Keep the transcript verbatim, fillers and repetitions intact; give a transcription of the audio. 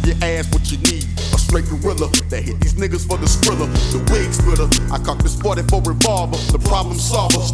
your ass what you need. A straight gorilla that hit these niggas for the skrilla. The wig splitter, I cock this forty for revolver. The problem solver.